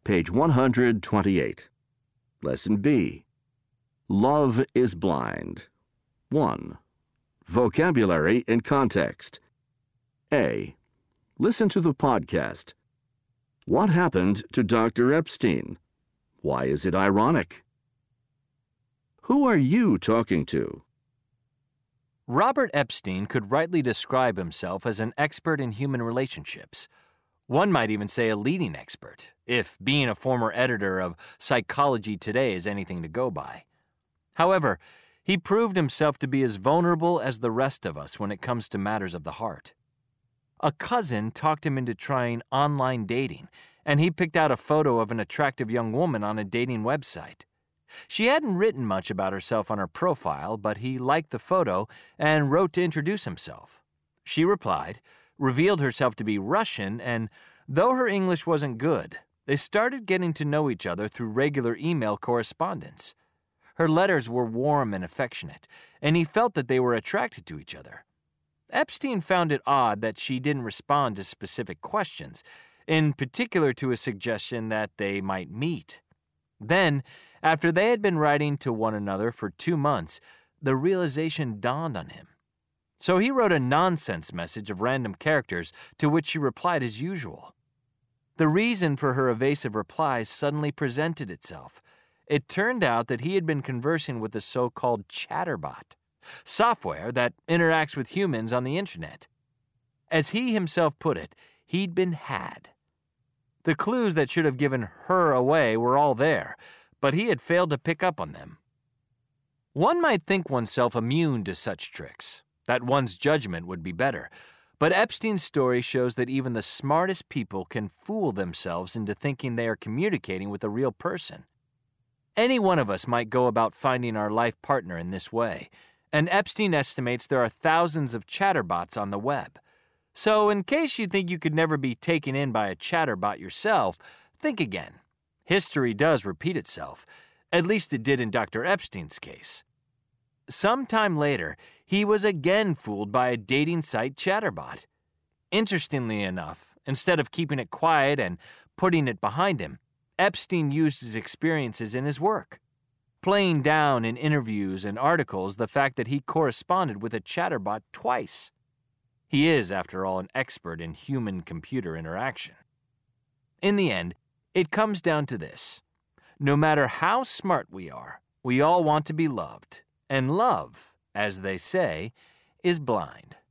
Page 128. Lesson B. Love is blind. 1. Vocabulary in context. A. Listen to the podcast. What happened to Dr. Epstein? Why is it ironic? Who are you talking to? Robert Epstein could rightly describe himself as an expert in human relationships. One might even say a leading expert, if being a former editor of Psychology Today is anything to go by. However, he proved himself to be as vulnerable as the rest of us when it comes to matters of the heart. A cousin talked him into trying online dating, and he picked out a photo of an attractive young woman on a dating website. She hadn't written much about herself on her profile, but he liked the photo and wrote to introduce himself. She replied, revealed herself to be Russian, and though her English wasn't good, they started getting to know each other through regular email correspondence. Her letters were warm and affectionate, and he felt that they were attracted to each other. Epstein found it odd that she didn't respond to specific questions, in particular to a suggestion that they might meet. Then, after they had been writing to one another for 2 months, the realization dawned on him. So he wrote a nonsense message of random characters to which she replied as usual. The reason for her evasive replies suddenly presented itself. It turned out that he had been conversing with a so-called chatterbot, software that interacts with humans on the internet. As he himself put it, he'd been had. The clues that should have given her away were all there, but he had failed to pick up on them. One might think oneself immune to such tricks, that one's judgment would be better, but Epstein's story shows that even the smartest people can fool themselves into thinking they are communicating with a real person. Any one of us might go about finding our life partner in this way, and Epstein estimates there are thousands of chatterbots on the web. So in case you think you could never be taken in by a chatterbot yourself, think again. History does repeat itself. At least it did in Dr. Epstein's case. Sometime later, he was again fooled by a dating site chatterbot. Interestingly enough, instead of keeping it quiet and putting it behind him, Epstein used his experiences in his work, playing down in interviews and articles the fact that he corresponded with a chatterbot twice. He is, after all, an expert in human-computer interaction. In the end, it comes down to this. No matter how smart we are, we all want to be loved. And love, as they say, is blind.